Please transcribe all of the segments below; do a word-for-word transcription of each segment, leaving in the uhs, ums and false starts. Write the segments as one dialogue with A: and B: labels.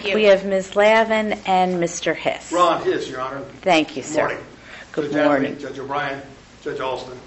A: you.
B: We have Miz Lavin and Mister Hiss.
C: Ron Hiss, Your Honor.
B: Thank you,
C: Good
B: sir.
C: morning.
B: Good
C: Judge
B: morning.
C: Anthony, Judge O'Brien, Judge Alston.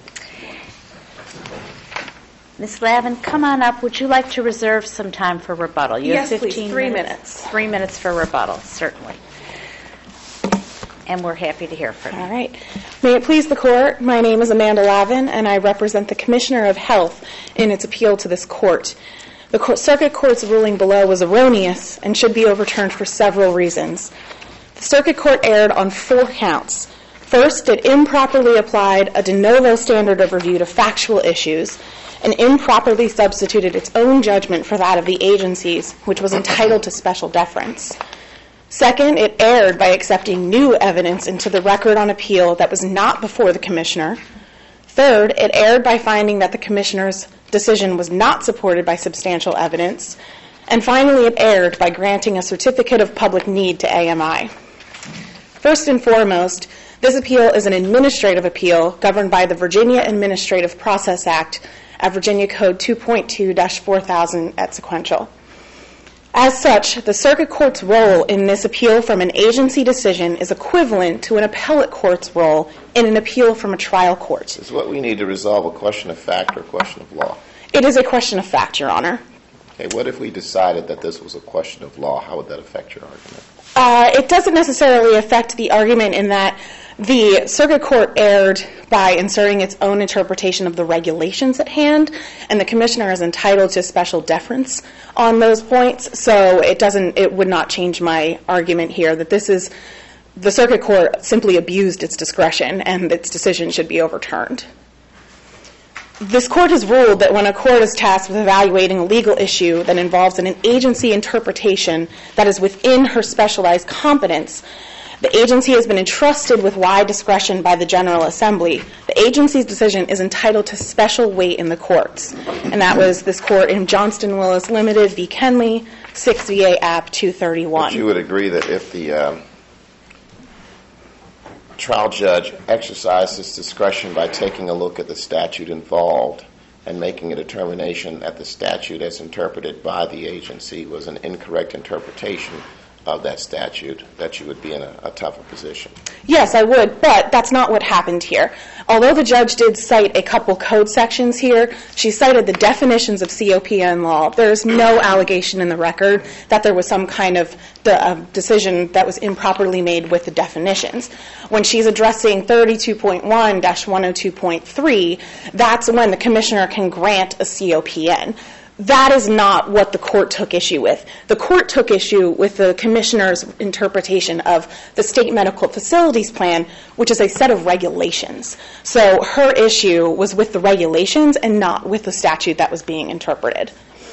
B: Miz Lavin, come on up. Would you like to reserve some time for rebuttal? You
A: Yes,
B: have fifteen
A: please. Three
B: minutes.
A: minutes.
B: Three minutes for rebuttal, certainly. And we're happy to hear from you.
A: All right. May it please the Court, my name is Amanda Lavin, and I represent the Commissioner of Health in its appeal to this Court. The court, Circuit Court's ruling below was erroneous and should be overturned for several reasons. The Circuit Court erred on four counts. First, it improperly applied a de novo standard of review to factual issues and improperly substituted its own judgment for that of the agencies, which was entitled to special deference. Second, it erred by accepting new evidence into the record on appeal that was not before the Commissioner. Third, it erred by finding that the Commissioner's decision was not supported by substantial evidence. And finally, it erred by granting a certificate of public need to A M I. First and foremost, this appeal is an administrative appeal governed by the Virginia Administrative Process Act at Virginia Code two point two dash four thousand et sequential. As such, the Circuit Court's role in this appeal from an agency decision is equivalent to an appellate court's role in an appeal from a trial court.
D: Is what we need to resolve a question of fact or a question of law?
A: It is a question of fact, Your Honor.
D: Okay, what if we decided that this was a question of law? How would that affect your argument?
A: Uh, it doesn't necessarily affect the argument in that the Circuit Court erred by inserting its own interpretation of the regulations at hand, and the Commissioner is entitled to special deference on those points. So it doesn't, it would not change my argument here that this is, the Circuit Court simply abused its discretion and its decision should be overturned. This Court has ruled that when a court is tasked with evaluating a legal issue that involves an agency interpretation that is within her specialized competence, the agency has been entrusted with wide discretion by the General Assembly. The agency's decision is entitled to special weight in the courts. And that was this court in Johnston Willis Limited v. Kenley, six V A App two thirty-one.
D: But you would agree that if the um, trial judge exercised his discretion by taking a look at the statute involved and making a determination that the statute as interpreted by the agency was an incorrect interpretation of that statute, that you would be in a, a tougher position?
A: Yes, I would, but that's not what happened here. Although the judge did cite a couple code sections here, she cited the definitions of C O P N law. There is no allegation in the record that there was some kind of de- uh, decision that was improperly made with the definitions. When she's addressing thirty-two point one dash one oh two point three, that's when the Commissioner can grant a C O P N. That is not what the court took issue with. The court took issue with the Commissioner's interpretation of the State Medical Facilities Plan, which is a set of regulations. So her issue was with the regulations and not with the statute that was being interpreted.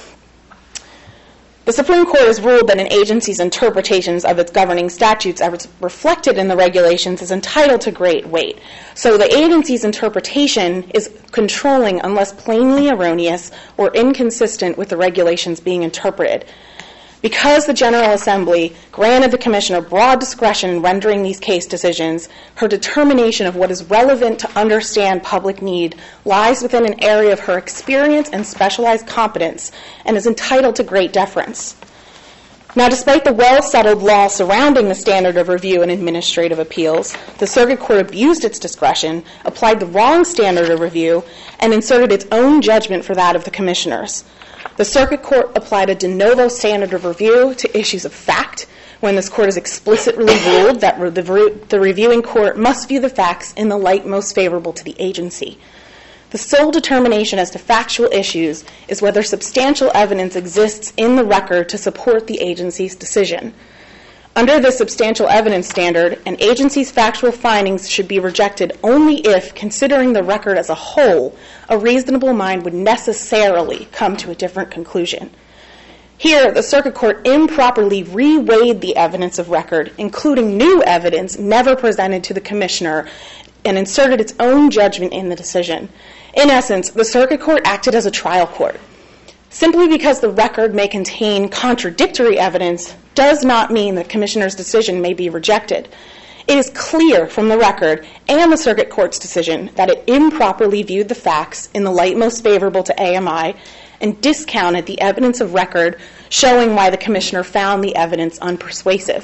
A: The Supreme Court has ruled that an agency's interpretations of its governing statutes as reflected in the regulations is entitled to great weight. So the agency's interpretation is controlling unless plainly erroneous or inconsistent with the regulations being interpreted. Because the General Assembly granted the Commissioner broad discretion in rendering these case decisions, her determination of what is relevant to understand public need lies within an area of her experience and specialized competence and is entitled to great deference. Now, despite the well-settled law surrounding the standard of review in administrative appeals, the Circuit Court abused its discretion, applied the wrong standard of review, and inserted its own judgment for that of the Commissioners. The Circuit Court applied a de novo standard of review to issues of fact when this Court has explicitly ruled that re- the, re- the reviewing court must view the facts in the light most favorable to the agency. The sole determination as to factual issues is whether substantial evidence exists in the record to support the agency's decision. Under this substantial evidence standard, an agency's factual findings should be rejected only if, considering the record as a whole, a reasonable mind would necessarily come to a different conclusion. Here, the Circuit Court improperly reweighed the evidence of record, including new evidence never presented to the Commissioner, and inserted its own judgment in the decision. In essence, the Circuit Court acted as a trial court. Simply because the record may contain contradictory evidence does not mean the Commissioner's decision may be rejected. It is clear from the record and the Circuit Court's decision that it improperly viewed the facts in the light most favorable to A M I and discounted the evidence of record showing why the Commissioner found the evidence unpersuasive.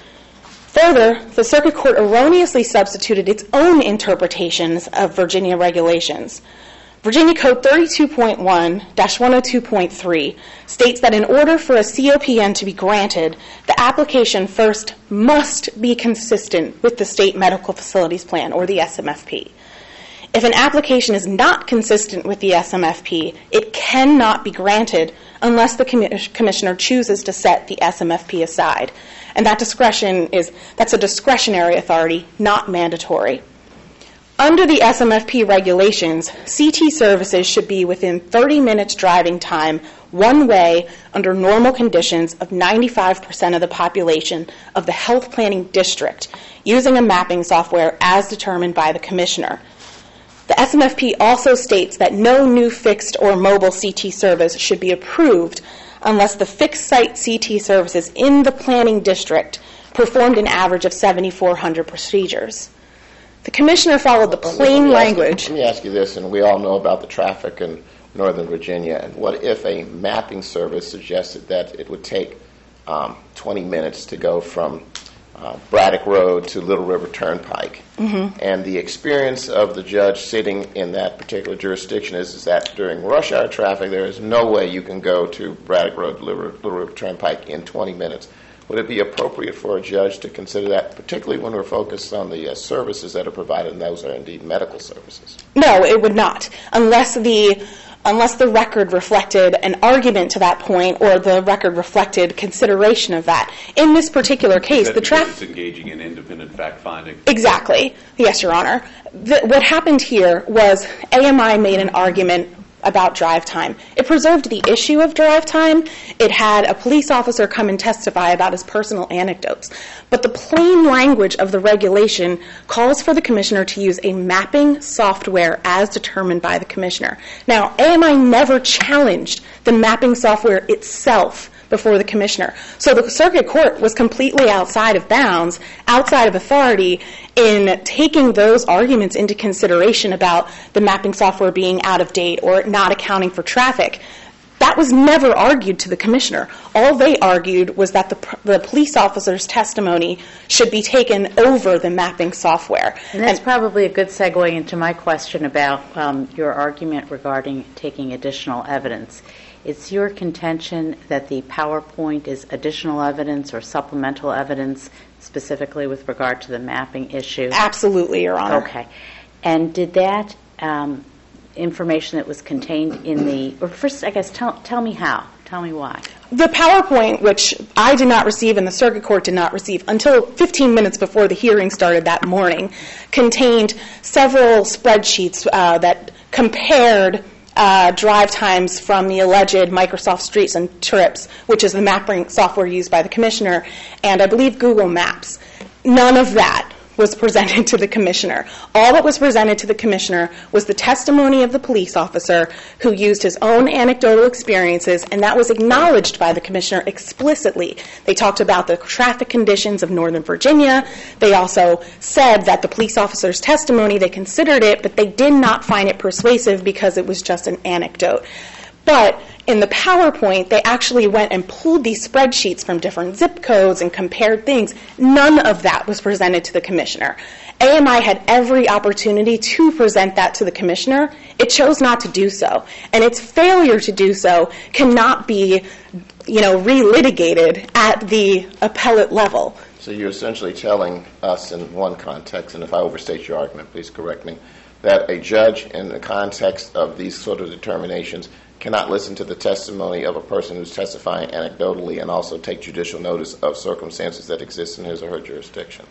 A: Further, the Circuit Court erroneously substituted its own interpretations of Virginia regulations. Virginia Code thirty-two point one dash one oh two point three states that in order for a C O P N to be granted, the application first must be consistent with the State Medical Facilities Plan, or the S M F P. If an application is not consistent with the S M F P, it cannot be granted unless the commi- Commissioner chooses to set the S M F P aside. And that discretion is, that's a discretionary authority, not mandatory. Under the S M F P regulations, C T services should be within thirty minutes driving time, one way, under normal conditions of ninety-five percent of the population of the health planning district, using a mapping software as determined by the Commissioner. The S M F P also states that no new fixed or mobile C T service should be approved unless the fixed site C T services in the planning district performed an average of seven thousand four hundred procedures. The Commissioner followed the plain
D: let me
A: language.
D: Ask, let me ask you this, and we all know about the traffic in Northern Virginia, and what if a mapping service suggested that it would take um, twenty minutes to go from uh, Braddock Road to Little River Turnpike, mm-hmm. and the experience of the judge sitting in that particular jurisdiction is, is that during rush hour traffic there is no way you can go to Braddock Road to Little, Little River Turnpike in twenty minutes. Would it be appropriate for a judge to consider that, particularly when we're focused on the uh, services that are provided, and those are indeed medical services?
A: No, it would not, unless the unless the record reflected an argument to that point, or the record reflected consideration of that. In this particular case,
E: that
A: the traffic
E: it's engaging in independent fact finding.
A: Exactly, yes, Your Honor. The, what happened here was A M I made an argument about drive time. It preserved the issue of drive time. It had a police officer come and testify about his personal anecdotes. But the plain language of the regulation calls for the Commissioner to use a mapping software as determined by the Commissioner. Now, A M I never challenged the mapping software itself before the Commissioner. So the Circuit Court was completely outside of bounds, outside of authority, in taking those arguments into consideration about the mapping software being out of date or not accounting for traffic. That was never argued to the Commissioner. All they argued was that the, the police officer's testimony should be taken over the mapping software.
B: And that's and, probably a good segue into my question about um, your argument regarding taking additional evidence. It's your contention that the PowerPoint is additional evidence or supplemental evidence, specifically with regard to the mapping issue?
A: Absolutely, Your Honor.
B: Okay. And did that um, information that was contained in the, or first, I guess, tell, tell me how. Tell me why.
A: The PowerPoint, which I did not receive and the Circuit Court did not receive until fifteen minutes before the hearing started that morning, contained several spreadsheets uh, that compared Uh, drive times from the alleged Microsoft Streets and Trips, which is the mapping software used by the Commissioner, and I believe Google Maps. None of that was presented to the Commissioner. All that was presented to the Commissioner was the testimony of the police officer who used his own anecdotal experiences, and that was acknowledged by the Commissioner explicitly. They talked about the traffic conditions of Northern Virginia. They also said that the police officer's testimony, they considered it, but they did not find it persuasive because it was just an anecdote. But in the PowerPoint, they actually went and pulled these spreadsheets from different zip codes and compared things. None of that was presented to the Commissioner. A M I had every opportunity to present that to the Commissioner. It chose not to do so. And its failure to do so cannot be, you know, relitigated at the appellate level.
D: So you're essentially telling us in one context, and if I overstate your argument, please correct me, that a judge in the context of these sort of determinations cannot listen to the testimony of a person who's testifying anecdotally and also take judicial notice of circumstances that exist in his or her jurisdiction.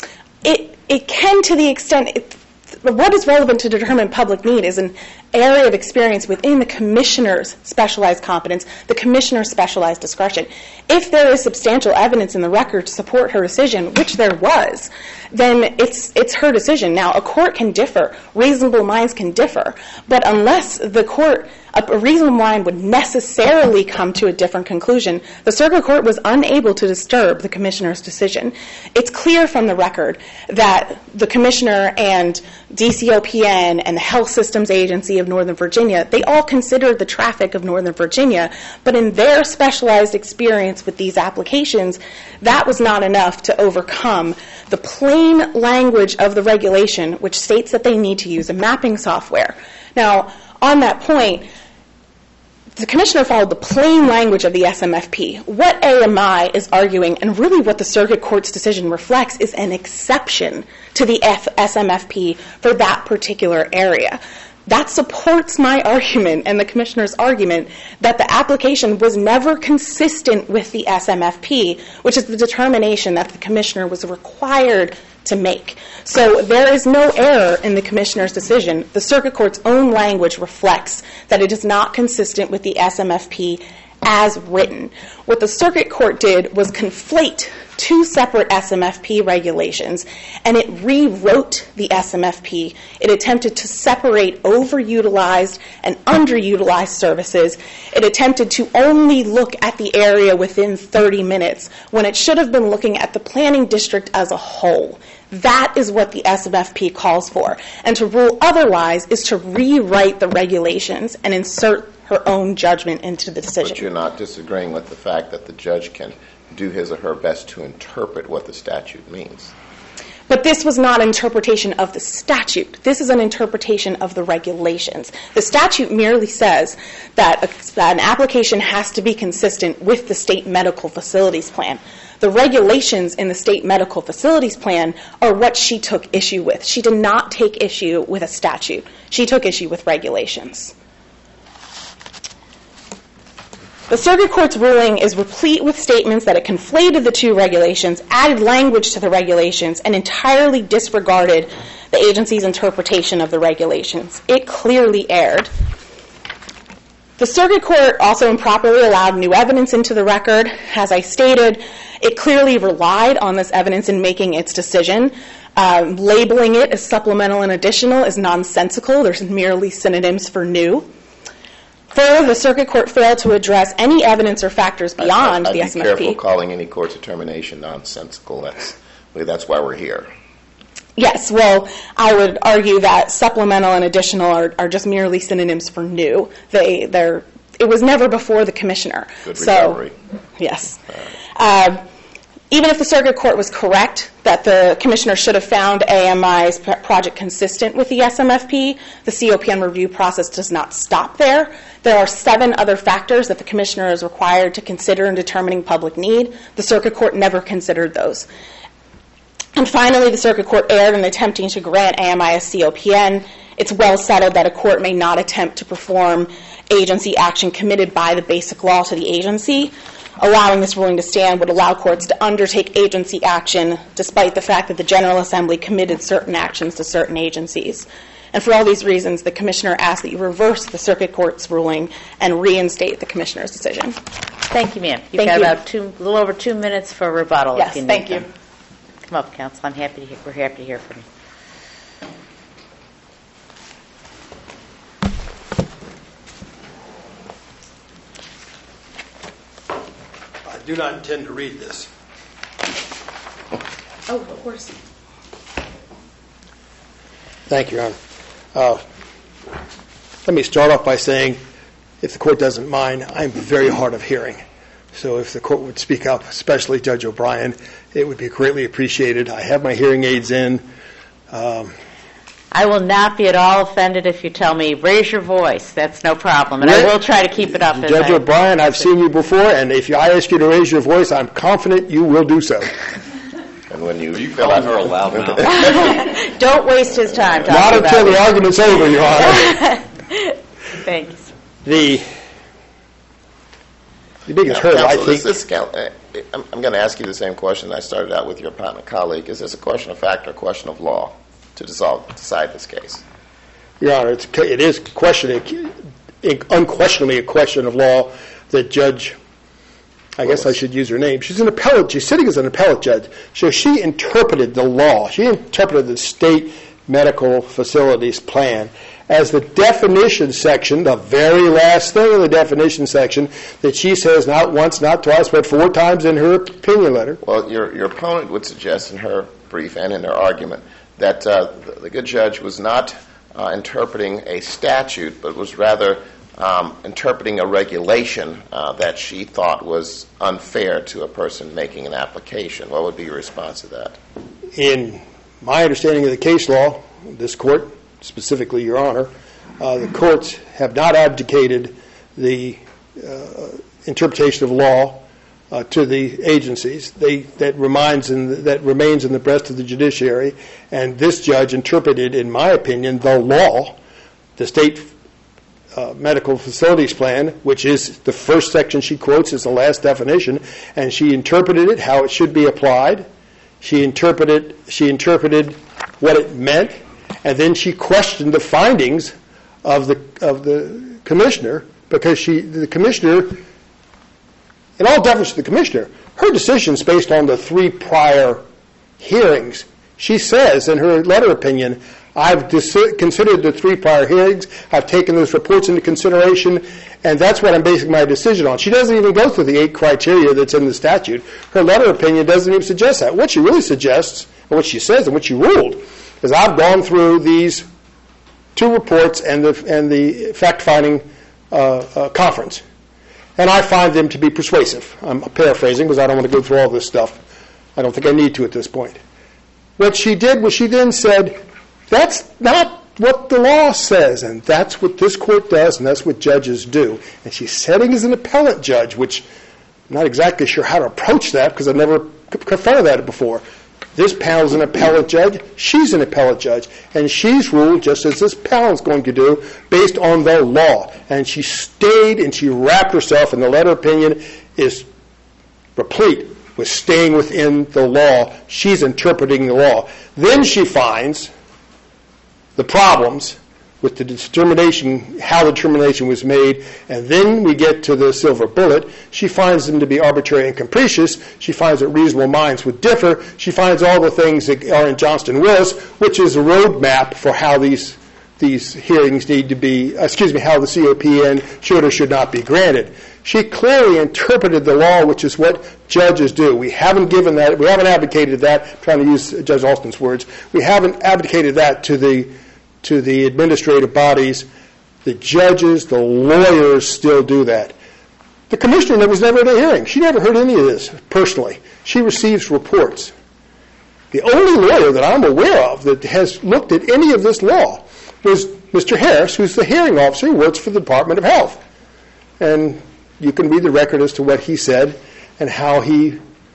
A: It it can, to the extent it, what is relevant to determine public need is an area of experience within the Commissioner's specialized competence, the Commissioner's specialized discretion. If there is substantial evidence in the record to support her decision, which there was, then it's it's her decision. Now, a court can differ. Reasonable minds can differ. But unless the court a, a reasonable mind would necessarily come to a different conclusion, the circuit court was unable to disturb the commissioner's decision. It's clear from the record that the commissioner and D C O P N and the Health Systems Agency of Northern Virginia, they all considered the traffic of Northern Virginia, but in their specialized experience with these applications, that was not enough to overcome the plain language of the regulation, which states that they need to use a mapping software. Now, on that point, the commissioner followed the plain language of the S M F P. What A M I is arguing, and really what the circuit court's decision reflects, is an exception to the S M F P for that particular area. That supports my argument and the commissioner's argument that the application was never consistent with the S M F P, which is the determination that the commissioner was required to make. So there is no error in the commissioner's decision. The circuit court's own language reflects that it is not consistent with the S M F P as written. What the circuit court did was conflate two separate S M F P regulations, and it rewrote the S M F P. It attempted to separate overutilized and underutilized services. It attempted to only look at the area within thirty minutes when it should have been looking at the planning district as a whole. That is what the S M F P calls for. And to rule otherwise is to rewrite the regulations and insert her own judgment into the decision.
D: But you're not disagreeing with the fact that the judge can do his or her best to interpret what the statute means.
A: But this was not an interpretation of the statute. This is an interpretation of the regulations. The statute merely says that, a, that an application has to be consistent with the state medical facilities plan. The regulations in the state medical facilities plan are what she took issue with. She did not take issue with a statute. She took issue with regulations. The circuit court's ruling is replete with statements that it conflated the two regulations, added language to the regulations, and entirely disregarded the agency's interpretation of the regulations. It clearly erred. The circuit court also improperly allowed new evidence into the record. As I stated, it clearly relied on this evidence in making its decision. Um, labeling it as supplemental and additional is nonsensical. There's merely synonyms for new. Further, the circuit court failed to address any evidence or factors beyond
D: I'd, I'd
A: the S M F P.
D: Be careful calling any court's determination nonsensical. That's, that's why we're here.
A: Yes, well, I would argue that supplemental and additional are, are just merely synonyms for new. They, they're, it was never before the commissioner.
D: Good
A: so,
D: recovery.
A: Yes. Uh, even if the circuit court was correct that the commissioner should have found A M I's project consistent with the S M F P, the C O P N review process does not stop there. There are seven other factors that the commissioner is required to consider in determining public need. The circuit court never considered those. And finally, the circuit court erred in attempting to grant A M I a C O P N. It's well settled that a court may not attempt to perform agency action committed by the basic law to the agency. Allowing this ruling to stand would allow courts to undertake agency action despite the fact that the General Assembly committed certain actions to certain agencies. And for all these reasons, the commissioner asks that you reverse the circuit court's ruling and reinstate the commissioner's decision.
B: Thank you, ma'am. You've
A: Thank
B: got
A: you.
B: about two, a little over two minutes for rebuttal.
A: Yes,
B: if you need
A: thank
B: them.
A: you.
B: Come up, counsel. I'm happy to hear, we're happy to hear from you.
C: I do not intend to read this.
A: Oh, of course.
F: Thank you, Your Honor. Uh, let me start off by saying, if the court doesn't mind, I'm very hard of hearing. So if the court would speak up, especially Judge O'Brien, it would be greatly appreciated. I have my hearing aids in. Um,
B: I will not be at all offended if you tell me, raise your voice. That's no problem. And I will try to keep it up.
F: Judge
B: as I,
F: O'Brien, I've seen you before, and if I ask you to raise your voice, I'm confident you will do so.
D: And when you,
E: Are you
D: fill
E: calling
D: out
E: her a loudmouth?
B: Don't waste his time talking
F: Not
B: about
F: until
B: it.
F: the argument's over, Your Honor.
B: Thanks.
F: The, the biggest
D: Now,
F: hurdle, I
D: counsel,
F: think...
D: is this, count- uh, I'm, I'm going to ask you the same question I started out with your partner colleague. Is this a question of fact or a question of law to dissolve, decide this case?
F: Your Honor, it's, it is questioning, unquestionably a question of law that Judge, I guess I should use her name, she's an appellate, she's sitting as an appellate judge, so she interpreted the law, she interpreted the state medical facilities plan, as the definition section, the very last thing in the definition section, that she says not once, not twice, but four times in her opinion letter.
D: Well, your, your opponent would suggest in her brief and in her argument that uh, the, the good judge was not uh, interpreting a statute, but was rather um, interpreting a regulation uh, that she thought was unfair to a person making an application. What would be your response to that?
F: In my understanding of the case law, this court, specifically, Your Honor, uh, the courts have not abdicated the uh, interpretation of law uh, to the agencies. They, that, reminds in the, that remains in the breast of the judiciary, and this judge interpreted, in my opinion, the law, the state uh, medical facilities plan, which is the first section she quotes as the last definition, and she interpreted it how it should be applied. She interpreted, she interpreted what it meant, and then she questioned the findings of the of the commissioner, because she the commissioner, in all deference to the commissioner, her decision is based on the three prior hearings. She says in her letter opinion, I've dis- considered the three prior hearings, I've taken those reports into consideration, and that's what I'm basing my decision on. She doesn't even go through the eight criteria that's in the statute. Her letter opinion doesn't even suggest that. What she really suggests, and what she says, and what she ruled, is I've gone through these two reports and the and the fact-finding uh, uh, conference, and I find them to be persuasive. I'm paraphrasing because I don't want to go through all this stuff. I don't think I need to at this point. What she did was she then said, that's not what the law says, and that's what this court does, and that's what judges do. And she's setting as an appellate judge, which I'm not exactly sure how to approach that because I've never confronted that before. This panel's an appellate judge, she's an appellate judge, and she's ruled just as this panel's going to do based on the law. And she stayed and she wrapped herself, and the letter opinion is replete with staying within the law. She's interpreting the law. Then she finds the problems with the determination, how the determination was made, and then we get to the silver bullet. She finds them to be arbitrary and capricious. She finds that reasonable minds would differ. She finds all the things that are in Johnston-Willis, which is a roadmap for how these these hearings need to be, excuse me, how the C O P N should or should not be granted. She clearly interpreted the law, which is what judges do. We haven't given that, we haven't advocated that, I'm trying to use Judge Alston's words, we haven't advocated that to the to the administrative bodies. The judges, the lawyers still do that. The commissioner was never at a hearing. She never heard any of this personally. She receives reports. The only lawyer that I'm aware of that has looked at any of this law was Mister Harris, who's the hearing officer who works for the Department of Health. And you can read the record as to what he said and how he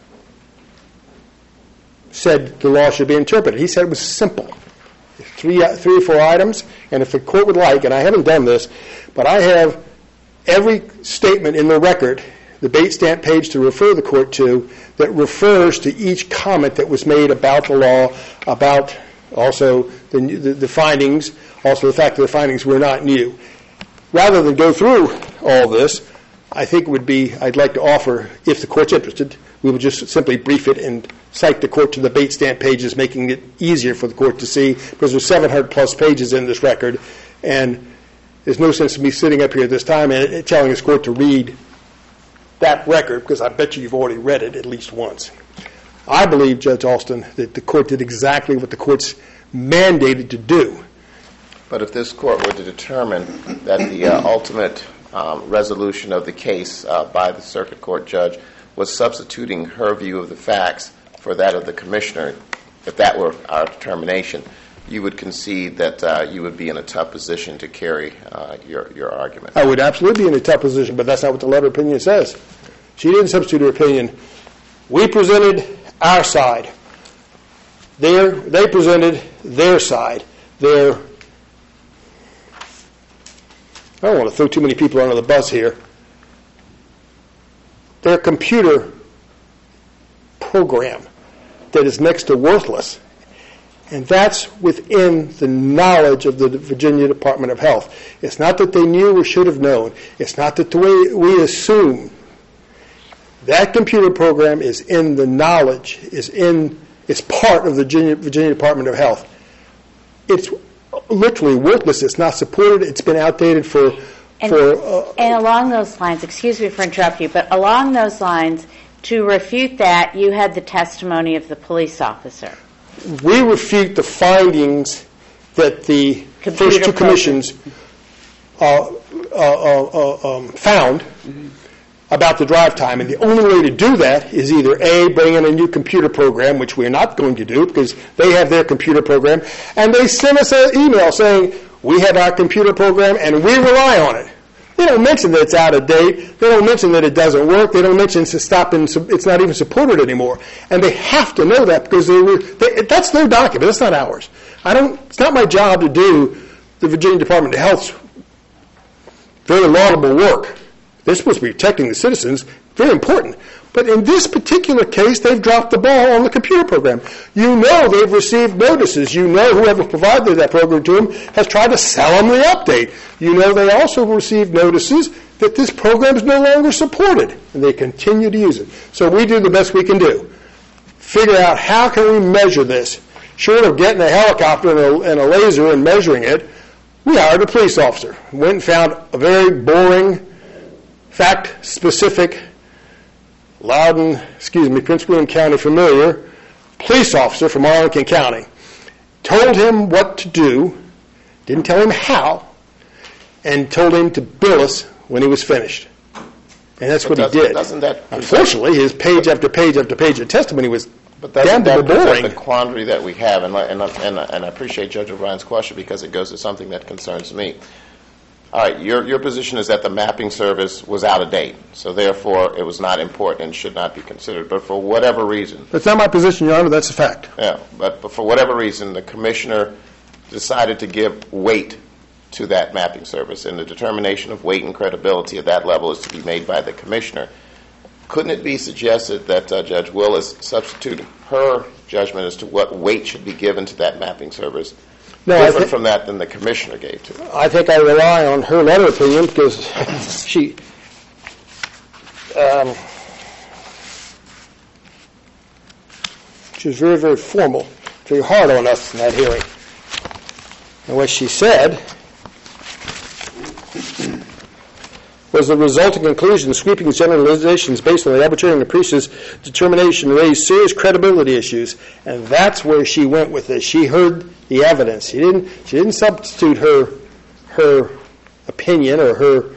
F: said the law should be interpreted. He said it was simple. Three, three or four items, and if the court would like, and I haven't done this, but I have every statement in the record, the Bates stamp page to refer the court to, that refers to each comment that was made about the law, about also the, the, the findings, also the fact that the findings were not new. Rather than go through all this, I think it would be, I'd like to offer, if the court's interested, we would just simply brief it and cite the court to the Bates stamp pages, making it easier for the court to see, because there's seven hundred plus pages in this record, and there's no sense in me sitting up here at this time and telling this court to read that record, because I bet you you've already read it at least once. I believe, Judge Alston, that the court did exactly what the court's mandated to do.
D: But if this court were to determine that the uh, ultimate um, resolution of the case uh, by the circuit court judge was substituting her view of the facts for that of the commissioner, if that were our determination, you would concede that uh, you would be in a tough position to carry uh, your, your argument.
F: I would absolutely be in a tough position, but that's not what the letter of opinion says. She didn't substitute her opinion. We presented our side. Their, they presented their side. Their, I don't want to throw too many people under the bus here. Their computer program that is next to worthless. And that's within the knowledge of the Virginia Department of Health. It's not that they knew or should have known. It's not that the way we assume. That computer program is in the knowledge, is in, is part of the Virginia, Virginia Department of Health. It's literally worthless. It's not supported. It's been outdated for
B: And,
F: for. Uh,
B: and along those lines, excuse me for interrupting you, but along those lines, to refute that, you had the testimony of the police officer.
F: We refute the findings that the
B: Computer
F: first two
B: program.
F: commissions uh, uh, uh, uh, um, found mm-hmm. about the drive time. And the only way to do that is either A, bring in a new computer program, which we're not going to do because they have their computer program, and they send us an email saying, we have our computer program and we rely on it. They don't mention that it's out of date. They don't mention that it doesn't work. They don't mention it's stopping. It's not even supported anymore. And they have to know that because they were. They, that's their document. That's not ours. I don't. It's not my job to do the Virginia Department of Health's very laudable work. They're supposed to be protecting the citizens. Very important. But in this particular case, they've dropped the ball on the computer program. You know they've received notices. You know whoever provided that program to them has tried to sell them the update. You know they also received notices that this program is no longer supported, and they continue to use it. So we do the best we can do. Figure out how can we measure this. Short of getting a helicopter and a, and a laser and measuring it, we hired a police officer. Went and found a very boring, fact-specific Loudoun, excuse me, Prince William County familiar police officer from Arlington County. Told him what to do, didn't tell him how, and told him to bill us when he was finished. And that's
D: But
F: what he
D: doesn't-
F: did.
D: doesn't that-
F: Unfortunately, his page after page after page of testimony was
D: But doesn't
F: damn
D: that present
F: boring.
D: the quandary that we have? And, and, and, and I appreciate Judge O'Brien's question because it goes to something that concerns me. All right, your, your position is that the mapping service was out of date, so therefore it was not important and should not be considered. But for whatever reason,
F: That's not my position, Your Honor. That's a fact.
D: yeah, but, but for whatever reason, the commissioner decided to give weight to that mapping service, and the determination of weight and credibility at that level is to be made by the commissioner. Couldn't it be suggested that uh, Judge Willis substitute her judgment as to what weight should be given to that mapping service
F: No, I
D: different
F: thi-
D: from that than the commissioner gave to it?
F: I think I rely on her letter opinion because she um, she was very, very formal, very hard on us in that hearing. And what she said was the resulting conclusion, sweeping generalizations based on the arbitrary and capricious determination raised serious credibility issues, and that's where she went with this. She heard the evidence. She didn't. She didn't substitute her her opinion or her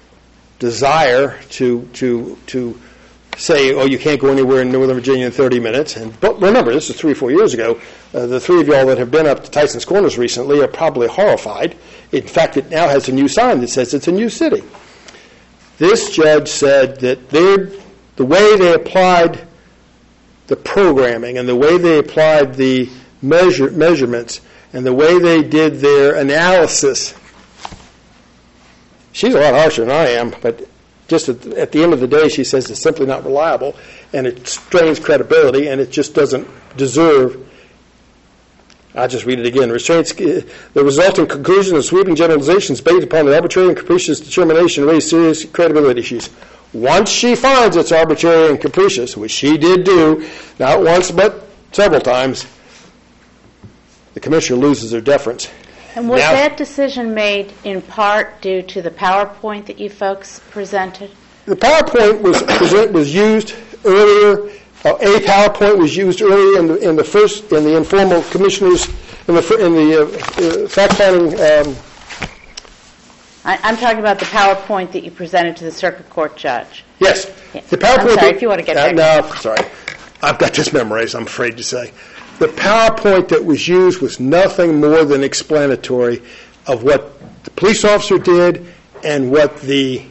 F: desire to to to say, oh, you can't go anywhere in Northern Virginia in thirty minutes. And but remember, this is three or four years ago. Uh, the three of y'all that have been up to Tyson's Corners recently are probably horrified. In fact, it now has a new sign that says it's a new city. This judge said that the way they applied the programming and the way they applied the measure, measurements and the way they did their analysis, she's a lot harsher than I am, but just at, at the end of the day, she says it's simply not reliable and it strains credibility and it just doesn't deserve. I'll just read it again. Restraints, the resulting conclusion of sweeping generalizations based upon the arbitrary and capricious determination raised serious credibility issues. Once she finds it's arbitrary and capricious, which she did do, not once but several times, the commissioner loses her deference.
B: And was
F: Now-
B: that decision made in part due to the PowerPoint that you folks presented?
F: The PowerPoint was present, was used earlier. Uh, a PowerPoint was used earlier in the in the first in the informal commissioners in the fir- in the uh, uh, fact finding. Um,
B: I, I'm talking about the PowerPoint that you presented to the circuit court judge.
F: yes,
B: Yeah.
F: the PowerPoint.
B: I'm sorry,
F: that-
B: if you want to get
F: uh,
B: back.
F: No, sorry, I've got this memorized. I'm afraid to say, the PowerPoint that was used was nothing more than explanatory of what the police officer did and what the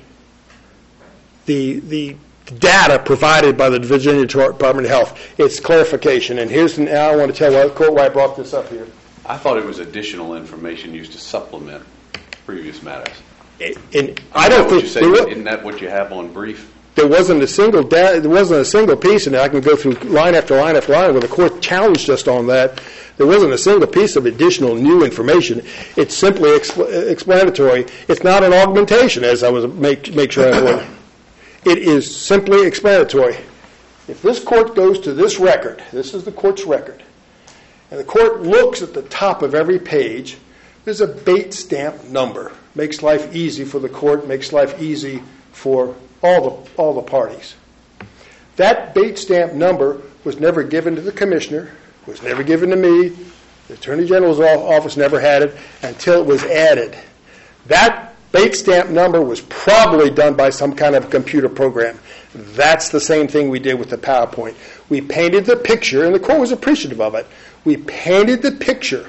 F: the the data provided by the Virginia Department of Health. It's clarification, and here's the, now I want to tell the court why I brought this up here.
E: I thought it was additional information used to supplement previous matters.
F: And I don't
E: Isn't that what
F: think
E: you say?
F: there, wa-
E: Isn't that what you have on brief?
F: there wasn't a single da- there wasn't a single piece, and I can go through line after line after line where the court challenged us on that. There wasn't a single piece of additional new information. It's simply expl- explanatory. It's not an augmentation, as I was make make sure I heard. It is simply explanatory. If this court goes to this record, this is the court's record, and the court looks at the top of every page, There's a bait stamp number. Makes life easy for the court, makes life easy for all the, all the parties. That bait stamp number was never given to the commissioner, was never given to me. The Attorney General's office never had it until it was added. That bait stamp number was probably done by some kind of computer program. That's the same thing we did with the PowerPoint. We painted the picture, and the court was appreciative of it. We painted the picture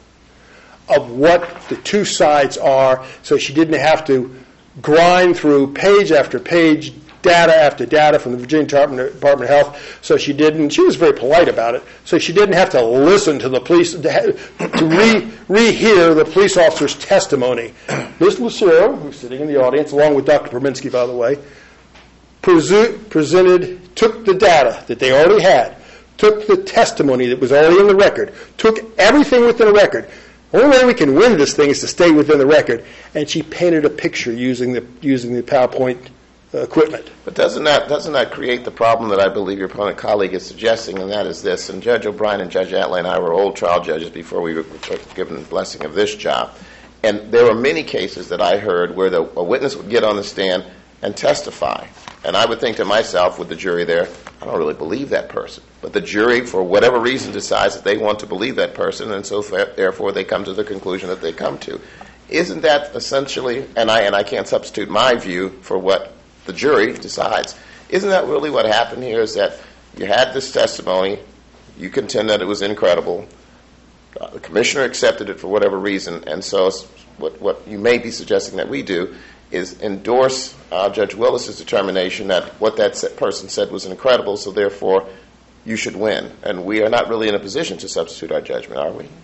F: of what the two sides are, so she didn't have to grind through page after page, data after data from the Virginia Department of Health. So she didn't, she was very polite about it, so she didn't have to listen to the police, to, to re, rehear the police officer's testimony. Miz Lucero, who's sitting in the audience, along with Doctor Perminsky, by the way, presu- presented, took the data that they already had, took the testimony that was already in the record, took everything within the record. The only way we can win this thing is to stay within the record. And she painted a picture using the using the PowerPoint uh, equipment.
D: But doesn't that doesn't that create the problem that I believe your opponent colleague is suggesting, and that is this? And Judge O'Brien and Judge Atley and I were old trial judges before we were given the blessing of this job. And there were many cases that I heard where the, a witness would get on the stand and testify. And I would think to myself, with the jury there, I don't really believe that person. But the jury, for whatever reason, decides that they want to believe that person, and so therefore they come to the conclusion that they come to. Isn't that essentially, and I and I can't substitute my view for what the jury decides, isn't that really what happened here, is that you had this testimony, you contend that it was incredible, uh, the commissioner accepted it for whatever reason, and so what, what you may be suggesting that we do is endorse uh, Judge Willis's determination that what that person said was incredible, so therefore you should win. And we are not really in a position to substitute our judgment, are we?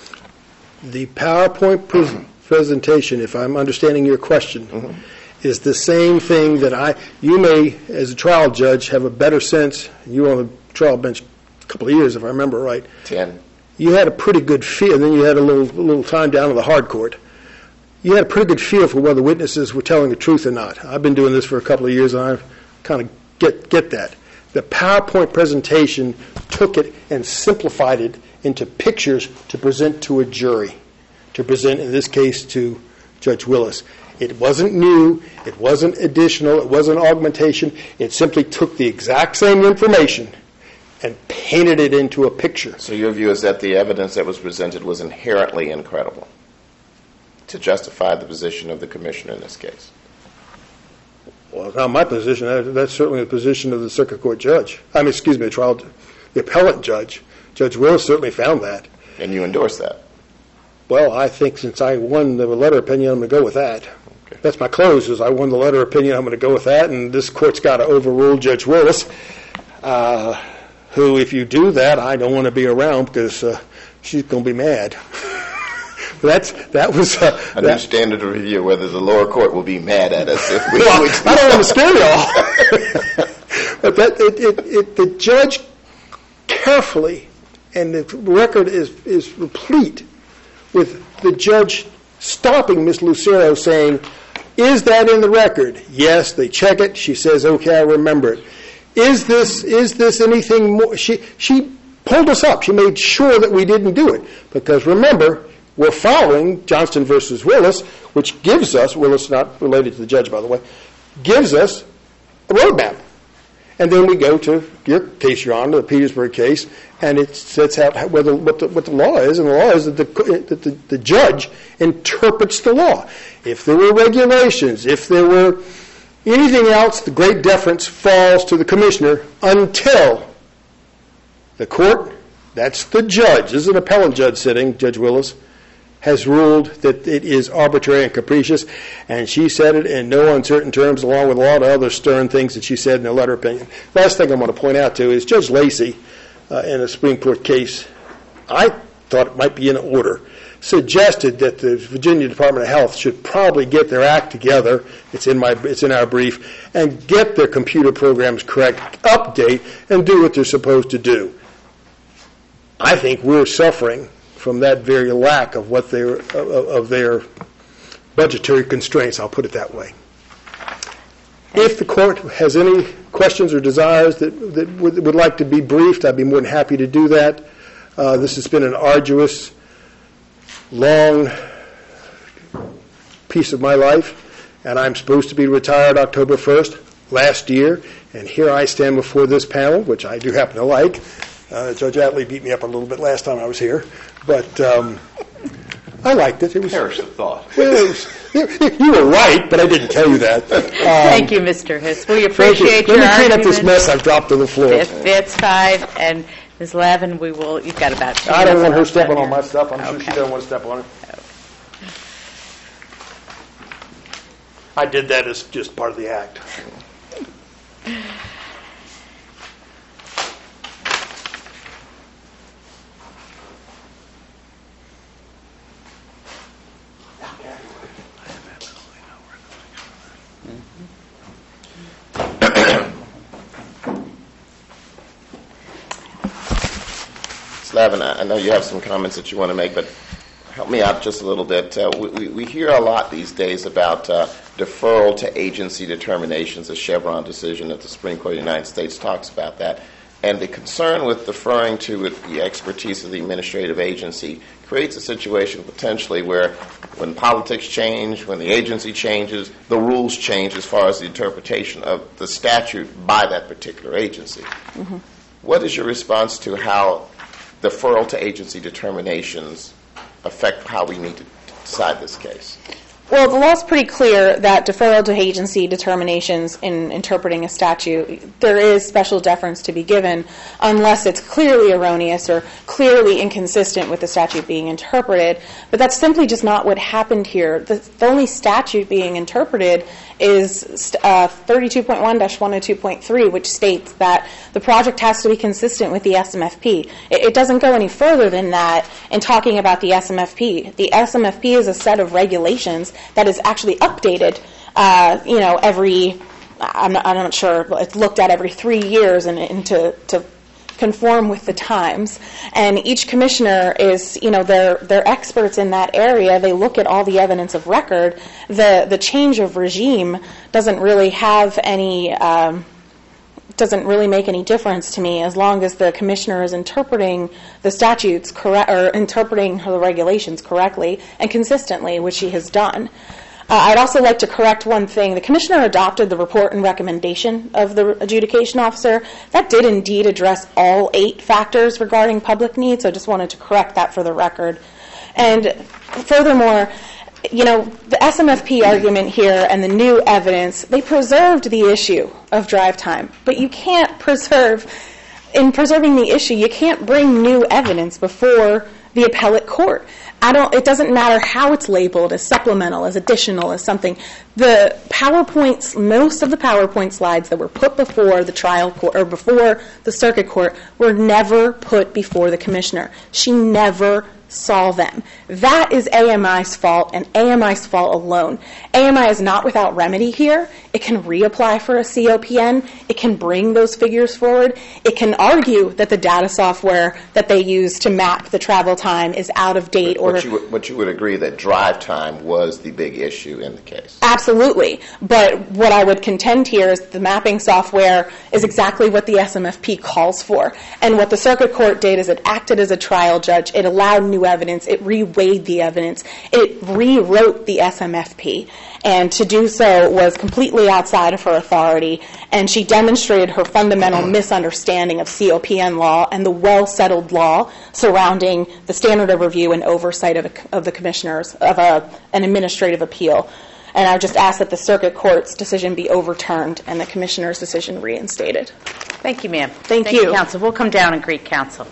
F: The PowerPoint pre- presentation, if I'm understanding your question, mm-hmm. is the same thing that I, you may, as a trial judge, have a better sense. You were on the trial bench a couple of years, if I remember right.
D: Ten. You
F: had a pretty good feel, and then you had a little, a little time down in the hard court. You had a pretty good feel for whether witnesses were telling the truth or not. I've been doing this for a couple of years, and I kind of get get that. The PowerPoint presentation took it and simplified it into pictures to present to a jury, to present, in this case, to Judge Willis. It wasn't new. It wasn't additional. It wasn't augmentation. It simply took the exact same information and painted it into a picture.
D: So your view is that the evidence that was presented was inherently incredible to justify the position of the commissioner in this case?
F: Well, it's not my position. That's certainly the position of the circuit court judge. I mean, excuse me, the trial, the appellate judge. Judge Willis certainly found that.
D: And you endorse that?
F: Well, I think since I won the letter opinion, I'm going to go with that.
D: Okay.
F: That's my close, is I won the letter opinion, I'm going to go with that, and this court's got to overrule Judge Willis, uh, who, if you do that, I don't want to be around because uh, she's going to be mad. That's that was uh,
D: a
F: that,
D: new standard of review. Whether the lower court will be mad at us if we.
F: Well, we I don't want to scare y'all, but that it, it, it, the judge carefully, and the record is is replete with the judge stopping Miss Lucero, saying, "Is that in the record?" Yes, they check it. She says, "Okay, I remember it." Is this is this anything more? She she pulled us up. She made sure that we didn't do it because remember. We're following Johnston versus Willis, which gives us, Willis not related to the judge, by the way, gives us a roadmap. And then we go to your case, Your Honor, the Petersburg case, and it sets out whether, what, the, what the law is, and the law is that, the, that the, the judge interprets the law. If there were regulations, if there were anything else, the great deference falls to the commissioner until the court, that's the judge, this is an appellant judge sitting, Judge Willis, has ruled that it is arbitrary and capricious, and she said it in no uncertain terms, along with a lot of other stern things that she said in her letter opinion. Last thing I want to point out, too, is Judge Lacey, uh, in a Supreme Court case, I thought it might be in order, suggested that the Virginia Department of Health should probably get their act together, it's in my, it's in our brief, and get their computer programs correct, update, and do what they're supposed to do. I think we're suffering from that very lack of what their of, of their budgetary constraints. I'll put it that way. If the court has any questions or desires that, that would, would like to be briefed, I'd be more than happy to do that. Uh, this has been an arduous, long piece of my life, and I'm supposed to be retired October first last year, and here I stand before this panel, which I do happen to like. Uh, Judge Attlee beat me up a little bit last time I was here, but um, I liked it. It was
E: Perish of thought.
F: It was, you were right, but I didn't tell you that. Um,
B: Thank you, Mister Hiss. We
F: thank you.
B: appreciate
F: Let
B: your
F: me clean
B: argument.
F: up this mess I've dropped to the floor.
B: If it's five, and Miz Lavin, we will, you've got about two
F: I don't
B: minutes
F: want her
B: left
F: stepping
B: here.
F: on my stuff. I'm sure she
B: Okay.
F: doesn't want to step on it. I did that as just part of the act.
D: Slavin, I I know you have some comments that you want to make, but help me out just a little bit. Uh, we, we, we hear a lot these days about uh, deferral to agency determinations, a Chevron decision that the Supreme Court of the United States talks about that. And the concern with deferring to the expertise of the administrative agency creates a situation potentially where when politics change, when the agency changes, the rules change as far as the interpretation of the statute by that particular agency. Mm-hmm. What is your response to how deferral to agency determinations affect how we need to decide this case?
A: Well, the law is pretty clear that deferral to agency determinations in interpreting a statute, there is special deference to be given unless it's clearly erroneous or clearly inconsistent with the statute being interpreted. But that's simply just not what happened here. The, the only statute being interpreted is uh, thirty-two point one dash one oh two point three, which states that the project has to be consistent with the S M F P. It, it doesn't go any further than that in talking about the S M F P. The S M F P is a set of regulations that is actually updated, uh, you know, every, I'm not, I'm not sure, it's looked at every three years and, and to, to conform with the times. And each commissioner is, you know, they're they're experts in that area. They look at all the evidence of record. The the change of regime doesn't really have any, um, doesn't really make any difference to me as long as the commissioner is interpreting the statutes correct or interpreting the regulations correctly and consistently, which she has done. Uh, I'd also like to correct one thing. The commissioner adopted the report and recommendation of the adjudication officer. That did indeed address all eight factors regarding public needs, so I just wanted to correct that for the record. And furthermore, you know, the S M F P argument here and the new evidence, they preserved the issue of drive time, but you can't preserve, in preserving the issue, you can't bring new evidence before the appellate court. I don't, it doesn't matter how it's labeled, as supplemental, as additional, as something. The PowerPoints, most of the PowerPoint slides that were put before the trial court, or before the circuit court, were never put before the commissioner. She never saw them. That is A M I's fault, and A M I's fault alone. A M I is not without remedy here. It can reapply for a C O P N. It can bring those figures forward. It can argue that the data software that they use to map the travel time is out of date.
D: But,
A: or
D: but, you would, but you would agree that drive time was the big issue in the case?
A: Absolutely. But what I would contend here is the mapping software is exactly what the S M F P calls for. And what the circuit court did is it acted as a trial judge. It allowed new evidence. It reweighed the evidence. It rewrote the S M F P. And to do so was completely outside of her authority. And she demonstrated her fundamental misunderstanding of C O P N law and the well-settled law surrounding the standard of review and oversight of, a, of the commissioners of a, an administrative appeal. And I would just ask that the circuit court's decision be overturned and the commissioner's decision reinstated.
B: Thank you, ma'am.
A: Thank
B: Thank you,
A: you.
B: counsel. We'll come down and greet counsel.